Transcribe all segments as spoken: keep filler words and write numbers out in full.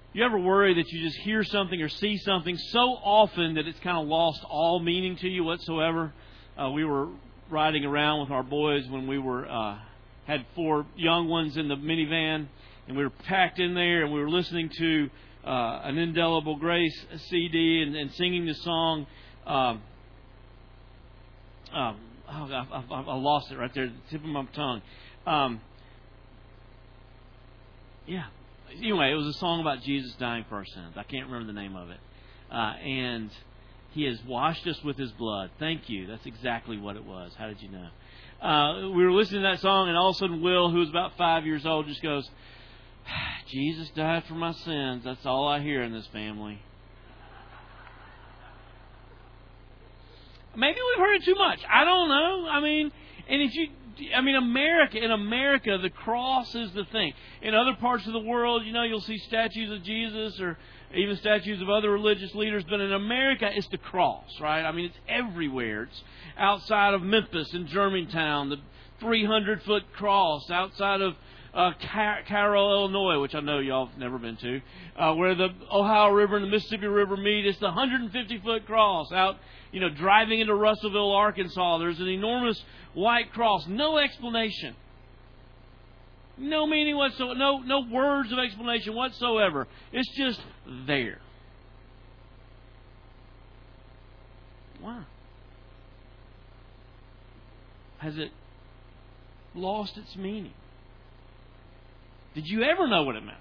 You ever worry that you just hear something or see something so often that it's kind of lost all meaning to you whatsoever? Uh, we were riding around with our boys when we were uh, had four young ones in the minivan, and we were packed in there, and we were listening to uh, an Indelible Grace C D and, and singing the song. Um, um, oh, I, I, I lost it right there, at the tip of my tongue. Um, yeah. Anyway, it was a song about Jesus dying for our sins. I can't remember the name of it. Uh, and He has washed us with His blood. Thank you. That's exactly what it was. How did you know? Uh, we were listening to that song, and all of a sudden Will, who was about five years old, just goes, Jesus died for my sins. That's all I hear in this family. Maybe we've heard it too much. I don't know. I mean, and if you... I mean, America, in America, the cross is the thing. In other parts of the world, you know, you'll see statues of Jesus or even statues of other religious leaders. But in America, it's the cross, right? I mean, it's everywhere. It's outside of Memphis and Germantown, the three hundred foot cross. Outside of uh, Car- Carroll, Illinois, which I know y'all have never been to, uh, where the Ohio River and the Mississippi River meet. It's the one hundred fifty foot cross. Out, you know, driving into Russellville, Arkansas, there's an enormous white cross. No explanation. No meaning whatsoever. No, no words of explanation whatsoever. It's just there. Why? Has it lost its meaning? Did you ever know what it meant?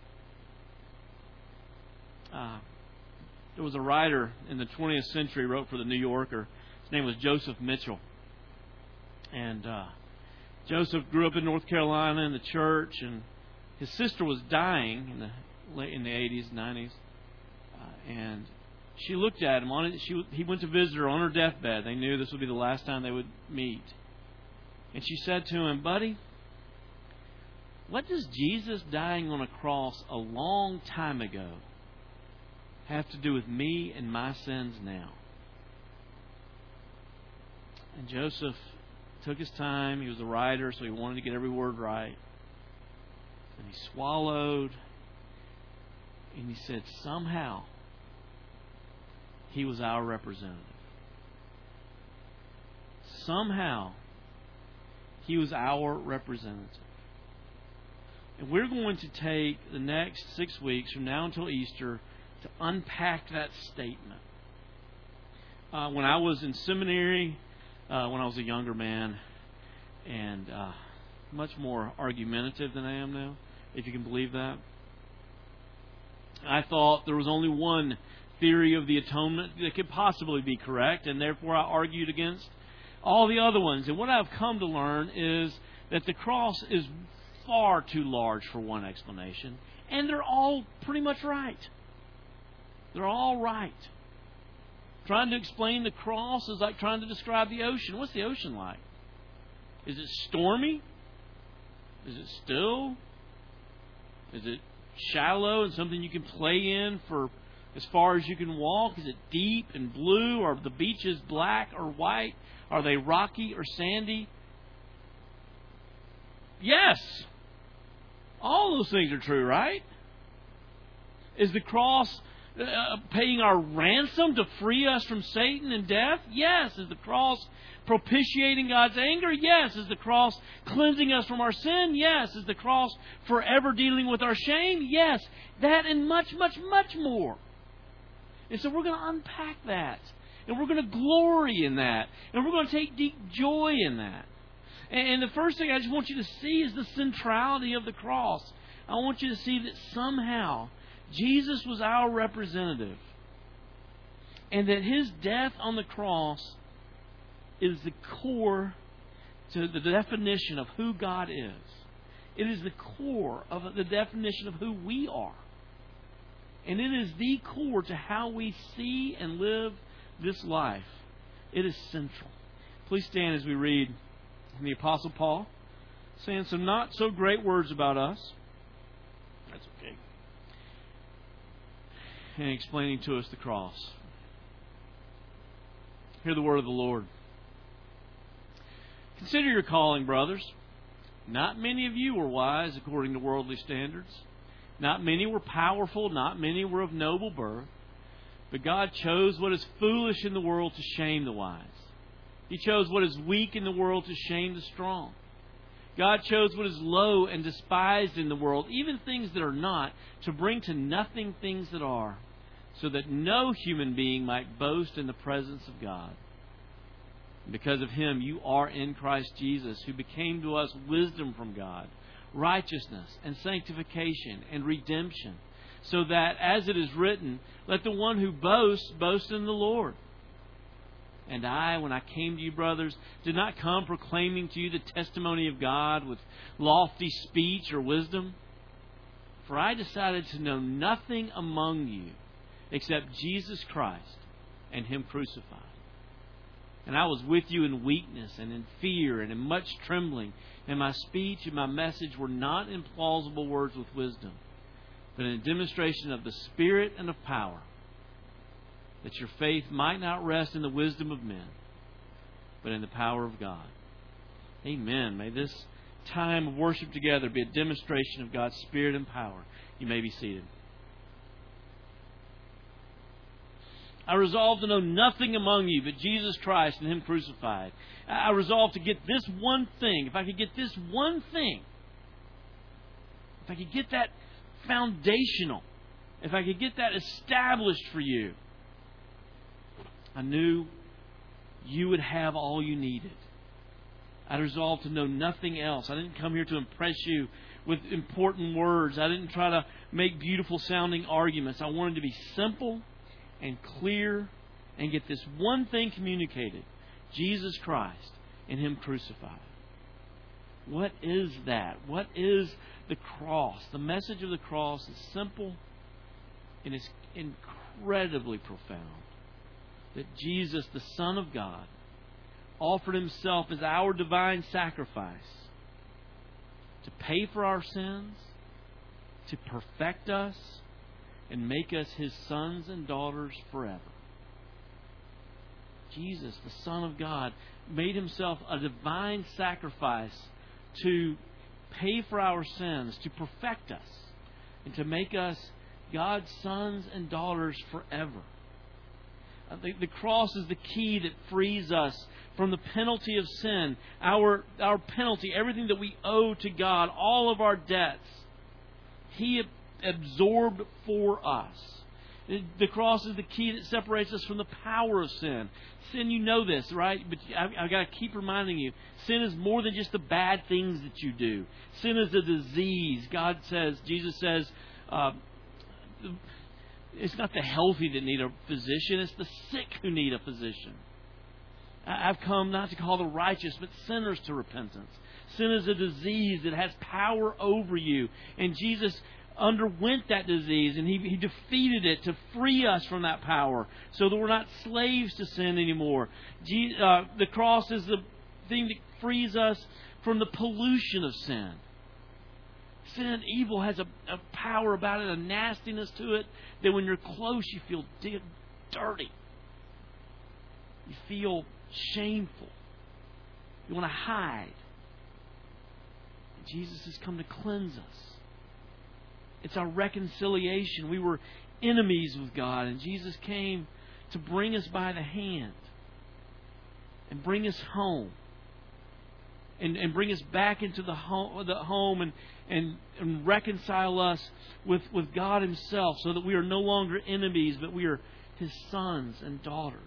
Uh, there was a writer in the twentieth century, wrote for the New Yorker. His name was Joseph Mitchell. And uh, Joseph grew up in North Carolina in the church, and his sister was dying in the late in the eighties, nineties, uh, and she looked at him on it. She he went to visit her on her deathbed. They knew this would be the last time they would meet, and she said to him, "Buddy, what does Jesus dying on a cross a long time ago have to do with me and my sins now?" And Joseph took his time. He was a writer, so he wanted to get every word right. And he swallowed, and he said, somehow, he was our representative. Somehow, he was our representative. And we're going to take the next six weeks from now until Easter to unpack that statement. Uh, when I was in seminary, Uh, when I was a younger man, and uh, much more argumentative than I am now, if you can believe that. I thought there was only one theory of the atonement that could possibly be correct, and therefore I argued against all the other ones. And what I've come to learn is that the cross is far too large for one explanation, and they're all pretty much right. They're all right. Trying to explain the cross is like trying to describe the ocean. What's the ocean like? Is it stormy? Is it still? Is it shallow and something you can play in for as far as you can walk? Is it deep and blue? Are the beaches black or white? Are they rocky or sandy? Yes. All those things are true, right? Is the cross Uh, paying our ransom to free us from Satan and death? Yes. Is the cross propitiating God's anger? Yes. Is the cross cleansing us from our sin? Yes. Is the cross forever dealing with our shame? Yes. That and much, much, much more. And so we're going to unpack that. And we're going to glory in that. And we're going to take deep joy in that. And the first thing I just want you to see is the centrality of the cross. I want you to see that somehow Jesus was our representative, and that His death on the cross is the core to the definition of who God is. It is the core of the definition of who we are. And it is the core to how we see and live this life. It is central. Please stand as we read from the Apostle Paul, saying some not so great words about us. That's okay. And explaining to us the cross. Hear the word of the Lord. Consider your calling, brothers. Not many of you were wise according to worldly standards, Not many were powerful, not many were of noble birth. But God chose what is foolish in the world to shame the wise. He chose what is weak in the world to shame the strong. God chose what is low and despised in the world, even things that are not, to bring to nothing things that are, so that no human being might boast in the presence of God. And because of Him, you are in Christ Jesus, who became to us wisdom from God, righteousness and sanctification and redemption, so that, as it is written, let the one who boasts, boast in the Lord. And I, when I came to you, brothers, did not come proclaiming to you the testimony of God with lofty speech or wisdom. For I decided to know nothing among you except Jesus Christ and Him crucified. And I was with you in weakness and in fear and in much trembling. And my speech and my message were not in plausible words with wisdom, but in a demonstration of the Spirit and of power, that your faith might not rest in the wisdom of men, but in the power of God. Amen. May this time of worship together be a demonstration of God's Spirit and power. You may be seated. I resolved to know nothing among you but Jesus Christ and Him crucified. I resolved to get this one thing. If I could get this one thing, if I could get that foundational, if I could get that established for you, I knew you would have all you needed. I resolved to know nothing else. I didn't come here to impress you with important words. I didn't try to make beautiful sounding arguments. I wanted to be simple and clear and get this one thing communicated: Jesus Christ and Him crucified. What is that? What is the cross? The message of the cross is simple and it's incredibly profound. That Jesus, the Son of God, offered Himself as our divine sacrifice to pay for our sins, to perfect us, and make us His sons and daughters forever. Jesus, the Son of God, made Himself a divine sacrifice to pay for our sins, to perfect us, and to make us God's sons and daughters forever. The, the cross is the key that frees us from the penalty of sin. Our, our penalty, everything that we owe to God, all of our debts, He absorbed for us. The cross is the key that separates us from the power of sin. Sin, you know this, right? But I've, I've got to keep reminding you, sin is more than just the bad things that you do. Sin is a disease. God says, Jesus says, uh, it's not the healthy that need a physician, it's the sick who need a physician. I've come not to call the righteous, but sinners to repentance. Sin is a disease that has power over you. And Jesus underwent that disease, and he, he defeated it to free us from that power so that we're not slaves to sin anymore. Je- uh, the cross is the thing that frees us from the pollution of sin. Sin and evil has a, a power about it, a nastiness to it, that when you're close you feel di- dirty. You feel shameful. You want to hide. Jesus has come to cleanse us. It's our reconciliation. We were enemies with God, and Jesus came to bring us by the hand and bring us home. And, and bring us back into the home, the home and, and, and reconcile us with, with God Himself, so that we are no longer enemies, but we are His sons and daughters.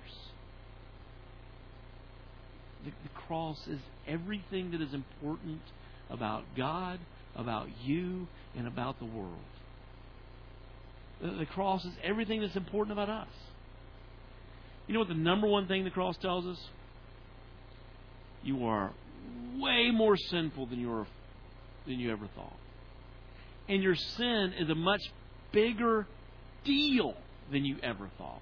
The, the cross is everything that is important about God, about you, and about the world. The, the cross is everything that's important about us. You know what the number one thing the cross tells us? You are way more sinful than you were, than you ever thought. And your sin is a much bigger deal than you ever thought.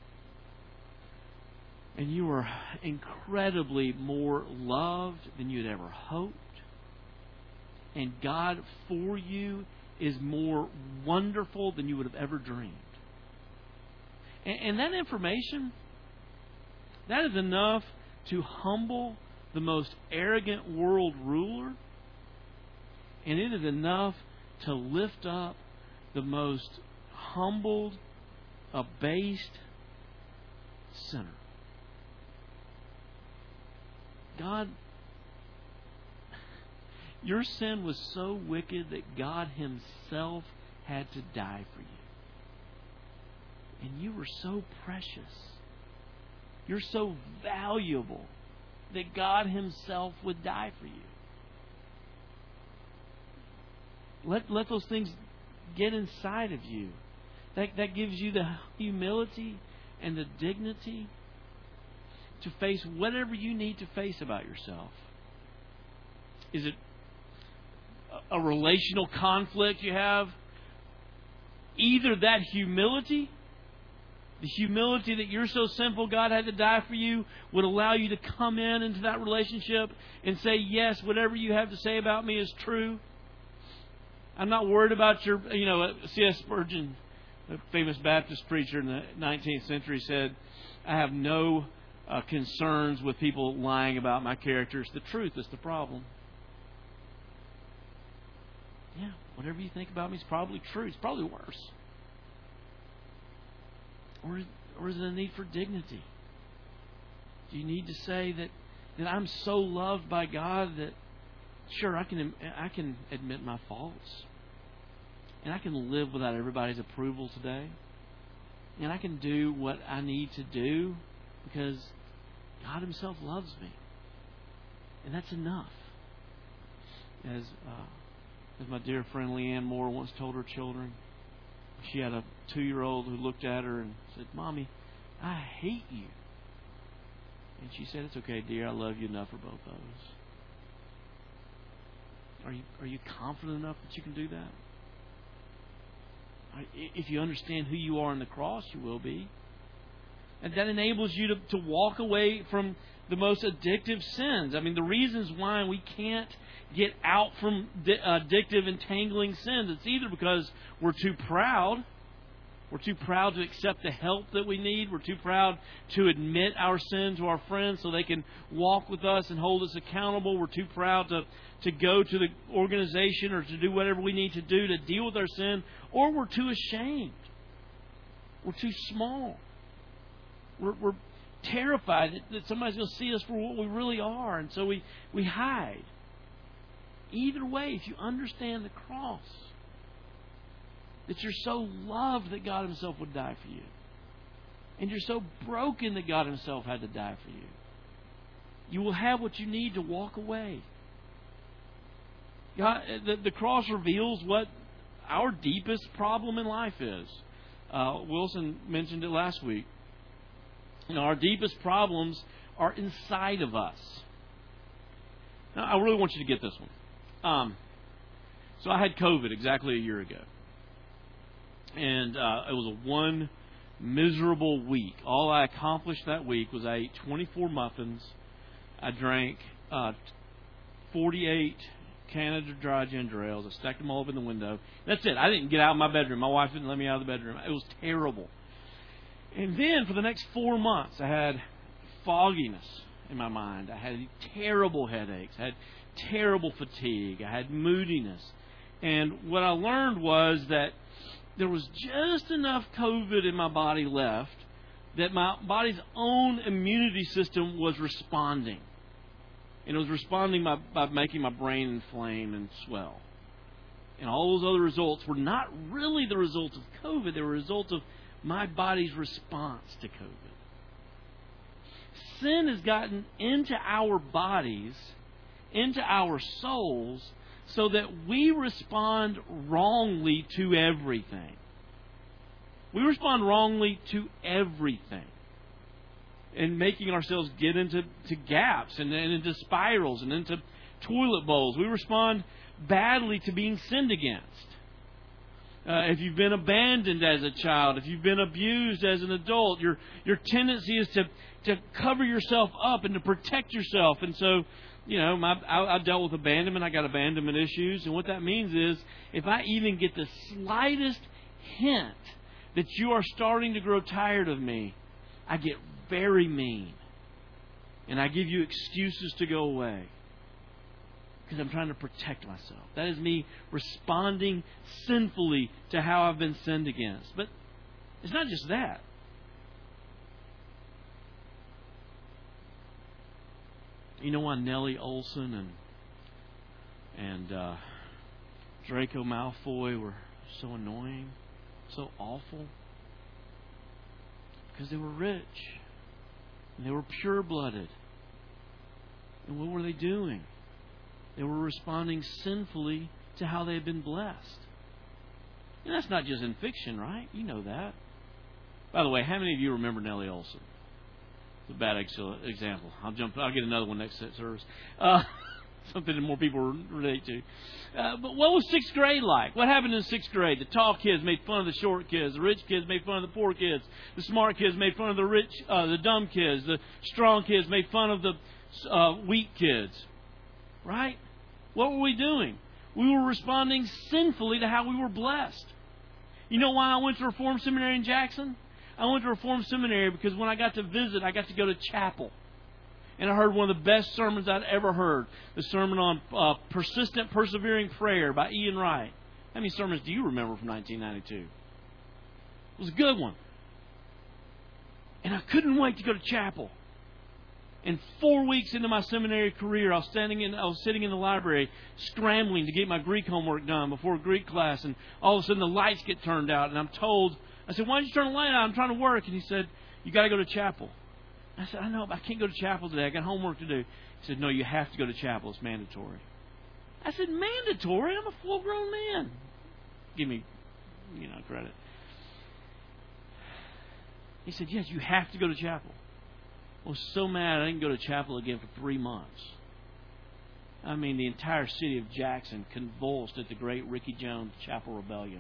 And you are incredibly more loved than you had ever hoped. And God for you is more wonderful than you would have ever dreamed. And, and that information, that is enough to humble the most arrogant world ruler, and it is enough to lift up the most humbled, abased sinner. God, your sin was so wicked that God Himself had to die for you. And you were so precious. You're so valuable that God Himself would die for you. Let, let those things get inside of you. That, that gives you the humility and the dignity to face whatever you need to face about yourself. Is it a relational conflict you have? Either that humility, the humility that you're so sinful God had to die for you, would allow you to come in into that relationship and say, yes, whatever you have to say about me is true. I'm not worried about your, you know, C S Spurgeon, a famous Baptist preacher in the nineteenth century, said, I have no uh, concerns with people lying about my characters. The truth is the problem. Yeah, whatever you think about me is probably true. It's probably worse. Or, or is it a need for dignity? Do you need to say that, that I'm so loved by God that, sure, I can I can admit my faults. And I can live without everybody's approval today. And I can do what I need to do because God Himself loves me. And that's enough. As uh, as my dear friend Leanne Moore once told her children, she had a two-year-old who looked at her and said, Mommy, I hate you. And she said, it's okay, dear. I love you enough for both of us. Are you, are you confident enough that you can do that? If you understand who you are in the cross, you will be. And that enables you to, to walk away from the most addictive sins. I mean, the reasons why we can't get out from addictive, entangling sins, it's either because we're too proud. We're too proud to accept the help that we need. We're too proud to admit our sin to our friends so they can walk with us and hold us accountable. We're too proud to, to go to the organization or to do whatever we need to do to deal with our sin. Or we're too ashamed. We're too small. We're, we're terrified that, that somebody's going to see us for what we really are. And so we, we hide. Either way, if you understand the cross, that you're so loved that God Himself would die for you, and you're so broken that God Himself had to die for you, you will have what you need to walk away. God, the, the cross reveals what our deepest problem in life is. Uh, Wilson mentioned it last week. You know, our deepest problems are inside of us. Now, I really want you to get this one. Um, so I had COVID exactly a year ago. And uh, it was a one miserable week. All I accomplished that week was I ate twenty-four muffins. I drank uh, forty-eight Canada Dry ginger ales. I stacked them all up in the window. That's it. I didn't get out of my bedroom. My wife didn't let me out of the bedroom. It was terrible. And then for the next four months, I had fogginess in my mind. I had terrible headaches. I had terrible fatigue. I had moodiness. And what I learned was that there was just enough COVID in my body left that my body's own immunity system was responding. And it was responding by, by making my brain inflame and swell. And all those other results were not really the results of COVID. They were results of my body's response to COVID. Sin has gotten into our bodies, into our souls, so that we respond wrongly to everything. We respond wrongly to everything. And making ourselves get into to gaps and, and into spirals and into toilet bowls. We respond badly to being sinned against. Uh, if you've been abandoned as a child, if you've been abused as an adult, your your tendency is to, to cover yourself up and to protect yourself. And so, you know, my, I, I dealt with abandonment. I got abandonment issues. And what that means is if I even get the slightest hint that you are starting to grow tired of me, I get very mean. And I give you excuses to go away. because I'm trying to protect myself. That is me responding sinfully to how I've been sinned against. But it's not just that. You know why Nellie Olson and and uh, Draco Malfoy were so annoying, so awful? Because they were rich. And they were pure-blooded. And what were they doing? They were responding sinfully to how they had been blessed. And that's not just in fiction, right? You know that. By the way, how many of you remember Nellie Olson? It's a bad ex- example. I'll jump. I'll get another one next service. Uh, something that more people relate to. Uh, but what was sixth grade like? What happened in sixth grade? The tall kids made fun of the short kids. The rich kids made fun of the poor kids. The smart kids made fun of the rich, uh, the dumb kids. The strong kids made fun of the uh, weak kids. Right? What were we doing? We were responding sinfully to how we were blessed. You know why I went to Reformed Seminary in Jackson? I went to Reformed Seminary because when I got to visit, I got to go to chapel. And I heard one of the best sermons I'd ever heard. The sermon on uh, persistent, persevering prayer by Ian Wright. How many sermons do you remember from nineteen ninety-two? It was a good one. And I couldn't wait to go to chapel. And four weeks into my seminary career, I was standing in, I was sitting in the library, scrambling to get my Greek homework done before Greek class. And all of a sudden, the lights get turned out, and I'm told, I said, "Why don't you turn the light on? I'm trying to work." And he said, "You got to go to chapel." I said, "I know, but I can't go to chapel today. I got homework to do." He said, "No, you have to go to chapel. It's mandatory." I said, "Mandatory? I'm a full-grown man." Give me, you know, credit. He said, "Yes, you have to go to chapel." I was so mad I didn't go to chapel again for three months. I mean, the entire city of Jackson convulsed at the great Ricky Jones Chapel Rebellion.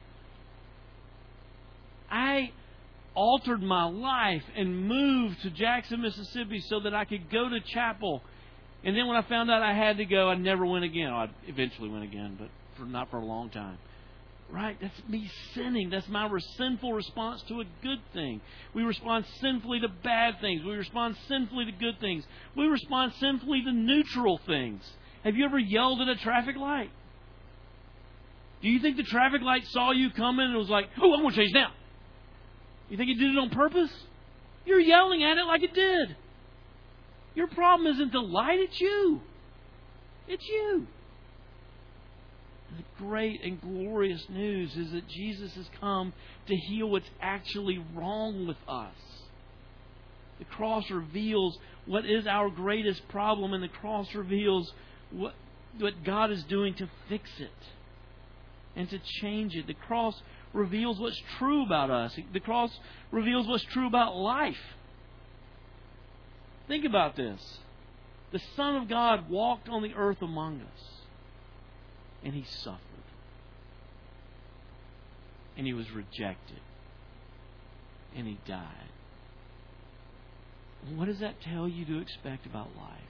I altered my life and moved to Jackson, Mississippi so that I could go to chapel. And then when I found out I had to go, I never went again. I eventually went again, but for, not for a long time. Right? That's me sinning. That's my sinful response to a good thing. We respond sinfully to bad things. We respond sinfully to good things. We respond sinfully to neutral things. Have you ever yelled at a traffic light? Do you think the traffic light saw you coming and was like, "Oh, I'm going to change now"? You think it did it on purpose? You're yelling at it like it did. Your problem isn't the light, it's you. It's you. The great and glorious news is that Jesus has come to heal what's actually wrong with us. The cross reveals what is our greatest problem, and the cross reveals what, what God is doing to fix it and to change it. The cross reveals what's true about us. The cross reveals what's true about life. Think about this. The Son of God walked on the earth among us. And He suffered. And He was rejected. And He died. What does that tell you to expect about life?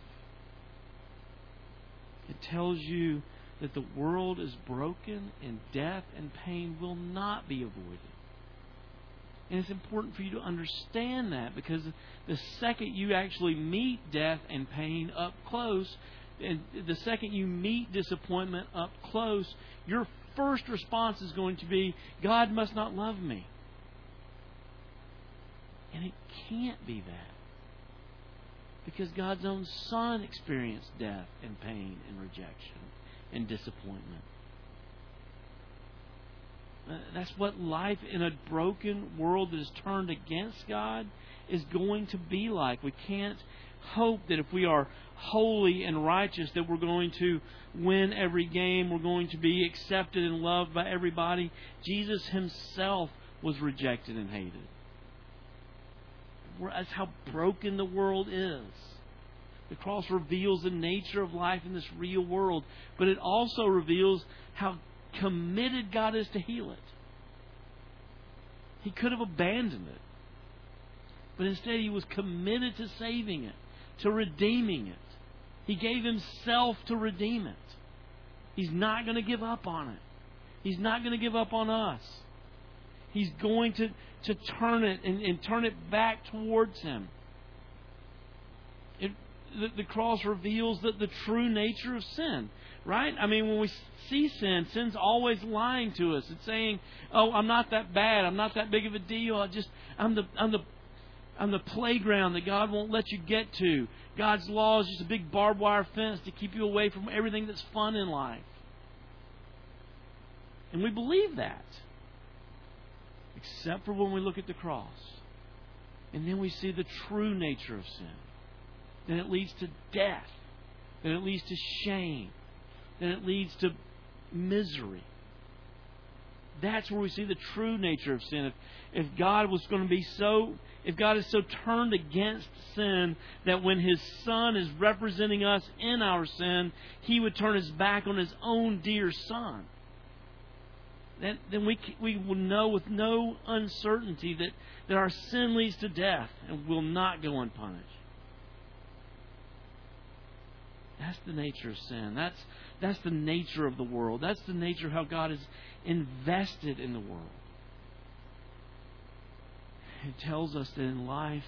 It tells you that the world is broken and death and pain will not be avoided. And it's important for you to understand that, because the second you actually meet death and pain up close, and the second you meet disappointment up close, your first response is going to be, "God must not love me." And it can't be that. Because God's own Son experienced death and pain and rejection and disappointment. That's what life in a broken world that is turned against God is going to be like. We can't hope that if we are holy and righteous that we're going to win every game, we're going to be accepted and loved by everybody. Jesus Himself was rejected and hated. That's how broken the world is. The cross reveals the nature of life in this real world, but it also reveals how committed God is to heal it. He could have abandoned it, but instead He was committed to saving it, to redeeming it. He gave Himself to redeem it. He's not going to give up on it. He's not going to give up on us. He's going to, to turn it and, and turn it back towards Him. It, the, the cross reveals the, the true nature of sin, right? I mean, when we see sin, sin's always lying to us. It's saying, "Oh, I'm not that bad. I'm not that big of a deal. I just I'm the I'm the I'm the playground that God won't let you get to. God's law is just a big barbed wire fence to keep you away from everything that's fun in life." And we believe that, except for when we look at the cross. And then we see the true nature of sin. Then it leads to death. Then it leads to shame. Then it leads to misery. That's where we see the true nature of sin. If, if God was going to be so, if God is so turned against sin that when His Son is representing us in our sin, He would turn His back on His own dear Son, then, then we we will know with no uncertainty that, that our sin leads to death and will not go unpunished. That's the nature of sin. That's that's the nature of the world. That's the nature of how God is invested in the world. It tells us that in life...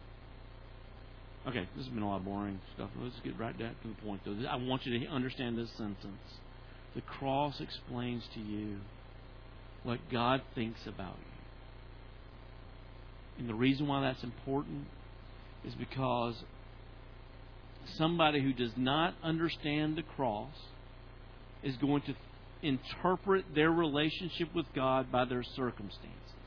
Okay, this has been a lot of boring stuff. Let's get right down to the point, though. I want you to understand this sentence. The cross explains to you what God thinks about you. And the reason why that's important is because somebody who does not understand the cross is going to interpret their relationship with God by their circumstances.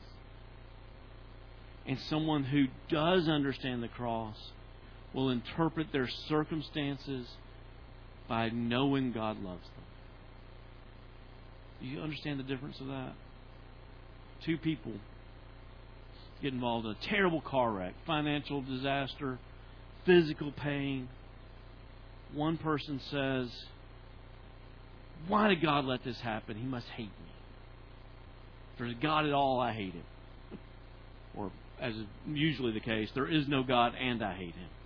And someone who does understand the cross will interpret their circumstances by knowing God loves them. Do you understand the difference of that? Two people get involved in a terrible car wreck, financial disaster, physical pain. One person says, "Why did God let this happen? He must hate me. If there's God at all, I hate Him." Or, as is usually the case, there is no God and I hate Him.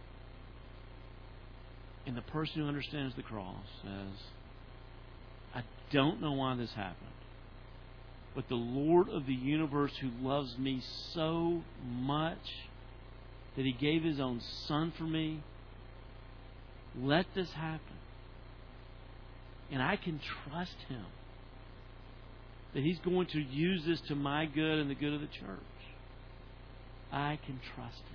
And the person who understands the cross says, "I don't know why this happened, but the Lord of the universe, who loves me so much that He gave His own Son for me, let this happen. And I can trust Him that He's going to use this to my good and the good of the church. I can trust Him."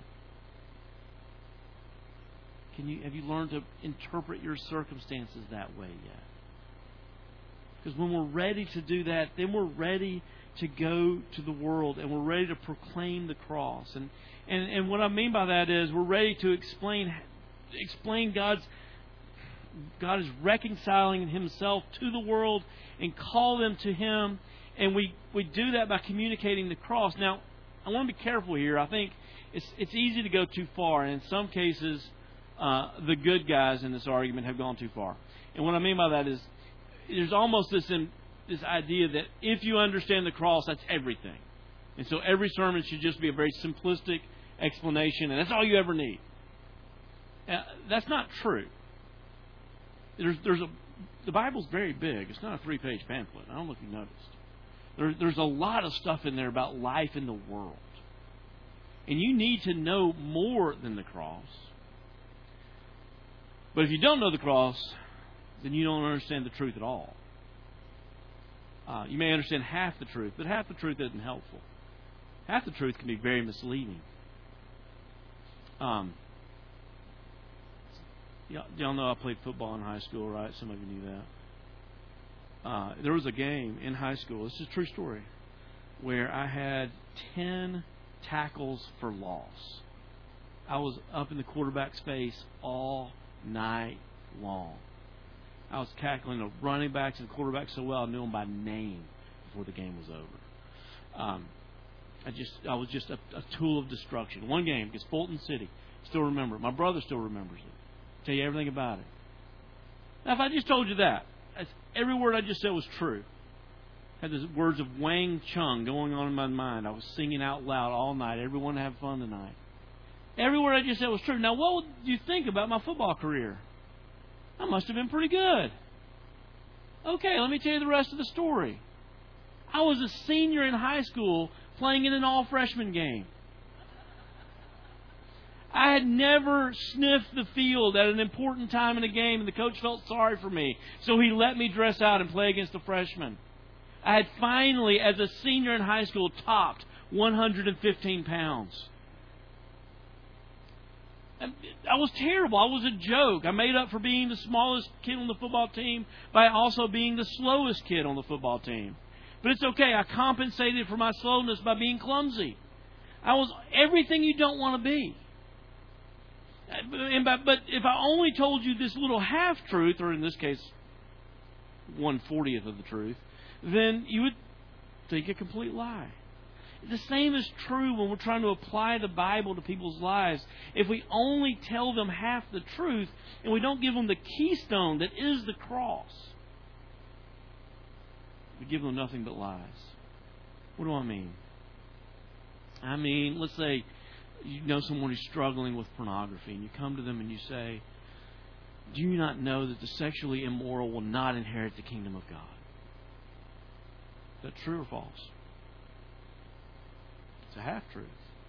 Can you, have you learned to interpret your circumstances that way yet? Because when we're ready to do that, then we're ready to go to the world and we're ready to proclaim the cross. And, and, and what I mean by that is we're ready to explain explain God's God is reconciling Himself to the world and call them to Him. And we, we do that by communicating the cross. Now, I want to be careful here. I think it's it's easy to go too far. And in some cases, uh, the good guys in this argument have gone too far. And what I mean by that is there's almost this, in, this idea that if you understand the cross, that's everything. And so every sermon should just be a very simplistic explanation, and that's all you ever need. Uh, that's not true. There's, there's a, the Bible's very big. It's not a three-page pamphlet. I don't know if you noticed. There, there's a lot of stuff in there about life in the world. And you need to know more than the cross. But if you don't know the cross, then you don't understand the truth at all. Uh, you may understand half the truth, but half the truth isn't helpful. Half the truth can be very misleading. Um, y'all know I played football in high school, right? Some of you knew that. Uh, there was a game in high school, this is a true story, where I had ten tackles for loss. I was up in the quarterback's face all night long. I was tackling the running backs and quarterbacks so well I knew them by name before the game was over. Um, I just I was just a, a tool of destruction. One game against Fulton City, still remember it. My brother still remembers it. Tell you everything about it. Now, if I just told you that, every word I just said was true. I had the words of Wang Chung going on in my mind. I was singing out loud all night. Everyone have fun tonight. Every word I just said was true. Now, what would you think about my football career? I must have been pretty good. Okay, let me tell you the rest of the story. I was a senior in high school playing in an all-freshman game. I had never sniffed the field at an important time in a game, and the coach felt sorry for me. So he let me dress out and play against the freshmen. I had finally, as a senior in high school, topped one hundred fifteen pounds. I was terrible. I was a joke. I made up for being the smallest kid on the football team by also being the slowest kid on the football team. But it's okay. I compensated for my slowness by being clumsy. I was everything you don't want to be. And by, but if I only told you this little half-truth, or in this case, one fortieth of the truth, then you would think a complete lie. The same is true when we're trying to apply the Bible to people's lives. If we only tell them half the truth and we don't give them the keystone that is the cross, we give them nothing but lies. What do I mean? I mean, let's say you know someone who's struggling with pornography and you come to them and you say, do you not know that the sexually immoral will not inherit the kingdom of God? Is that true or false? It's a half-truth.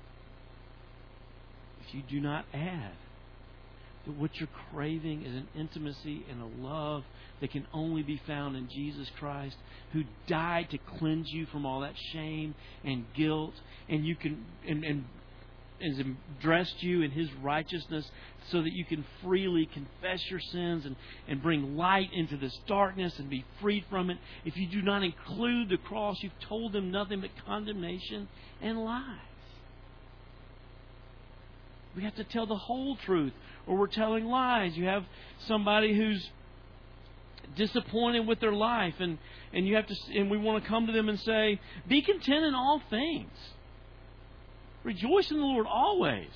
If you do not add that what you're craving is an intimacy and a love that can only be found in Jesus Christ, who died to cleanse you from all that shame and guilt, and you can and, and has dressed you in His righteousness so that you can freely confess your sins and, and bring light into this darkness and be freed from it. If you do not include the cross, you've told them nothing but condemnation and lies. We have to tell the whole truth, or we're telling lies. You have somebody who's disappointed with their life, and, and you have to and we want to come to them and say, be content in all things. Rejoice in the Lord always.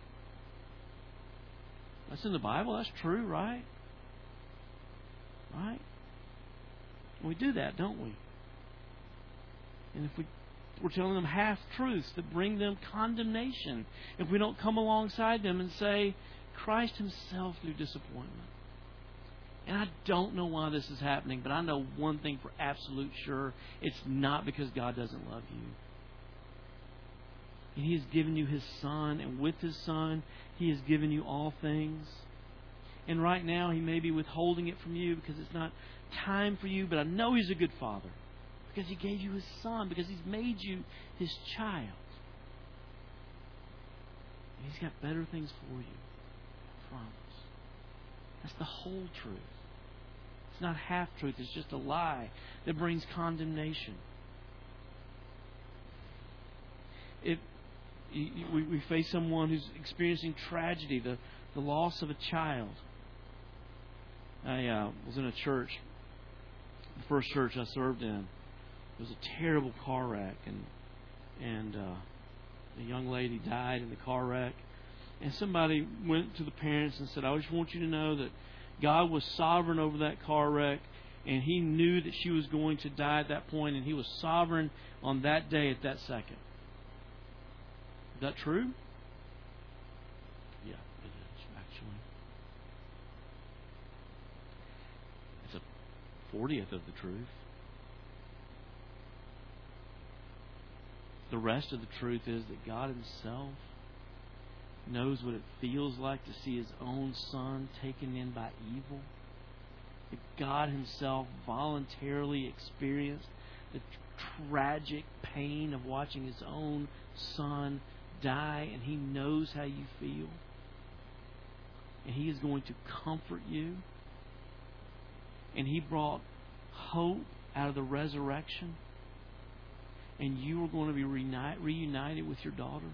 That's in the Bible. That's true, right? Right? We do that, don't we? And if we, we're telling them half-truths that bring them condemnation, if we don't come alongside them and say, Christ Himself through disappointment. And I don't know why this is happening, but I know one thing for absolute sure. It's not because God doesn't love you. And He has given you His Son, and with His Son, He has given you all things. And right now, He may be withholding it from you because it's not time for you, but I know He's a good Father because He gave you His Son, because He's made you His child. And He's got better things for you. I promise. That's the whole truth. It's not half-truth. It's just a lie that brings condemnation. If We, we face someone who's experiencing tragedy, the, the loss of a child. I uh, was in a church, the first church I served in. It was a terrible car wreck, and and uh, a young lady died in the car wreck. And somebody went to the parents and said, I just want you to know that God was sovereign over that car wreck, and He knew that she was going to die at that point, and He was sovereign on that day at that second. Is that true? Yeah, it is, actually. It's a fortieth of the truth. The rest of the truth is that God Himself knows what it feels like to see His own Son taken in by evil. That God Himself voluntarily experienced the tragic pain of watching His own Son die, and He knows how you feel, and He is going to comfort you, and He brought hope out of the resurrection, and you are going to be reuni- reunited with your daughter,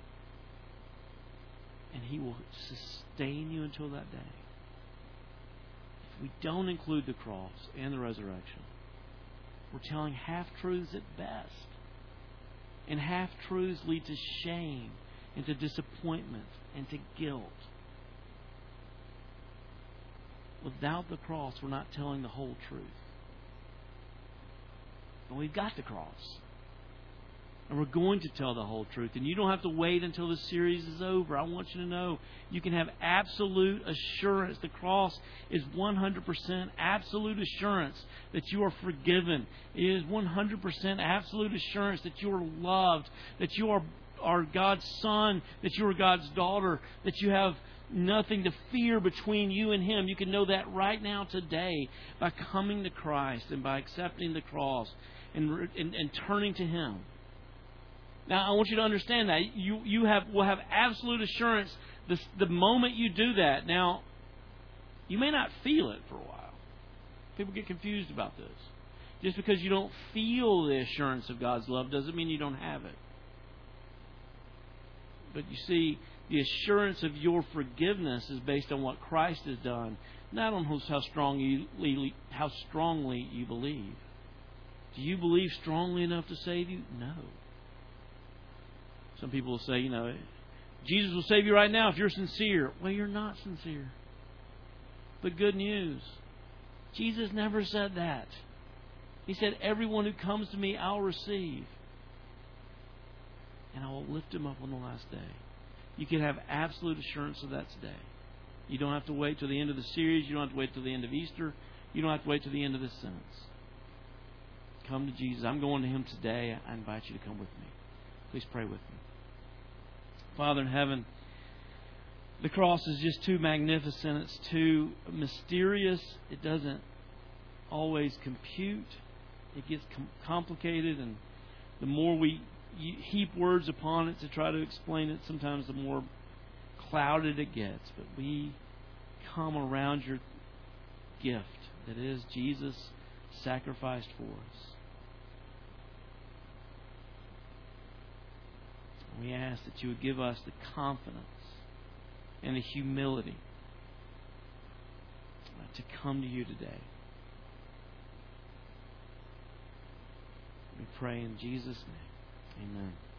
and He will sustain you until that day. If we don't include the cross and the resurrection, we're telling half-truths at best. And half-truths lead to shame and to disappointment and to guilt. Without the cross, we're not telling the whole truth. But we've got the cross. And we're going to tell the whole truth. And you don't have to wait until the series is over. I want you to know you can have absolute assurance. The cross is one hundred percent absolute assurance that you are forgiven. It is one hundred percent absolute assurance that you are loved, that you are are God's son, that you are God's daughter, that you have nothing to fear between you and Him. You can know that right now today by coming to Christ and by accepting the cross and, and, and turning to Him. Now, I want you to understand that. You, you have, will have absolute assurance the, the moment you do that. Now, you may not feel it for a while. People get confused about this. Just because you don't feel the assurance of God's love doesn't mean you don't have it. But you see, the assurance of your forgiveness is based on what Christ has done, not on how strongly, how strongly you believe. Do you believe strongly enough to save you? No. Some people will say, you know, Jesus will save you right now if you're sincere. Well, you're not sincere. But good news, Jesus never said that. He said, everyone who comes to me, I'll receive. And I will lift him up on the last day. You can have absolute assurance of that today. You don't have to wait till the end of the series. You don't have to wait till the end of Easter. You don't have to wait till the end of this sentence. Come to Jesus. I'm going to Him today. I invite you to come with me. Please pray with me. Father in heaven, the cross is just too magnificent. It's too mysterious. It doesn't always compute. It gets com- complicated, and the more we heap words upon it to try to explain it, sometimes the more clouded it gets. But we come around your gift that is Jesus sacrificed for us. We ask that you would give us the confidence and the humility to come to you today. We pray in Jesus' name. Amen.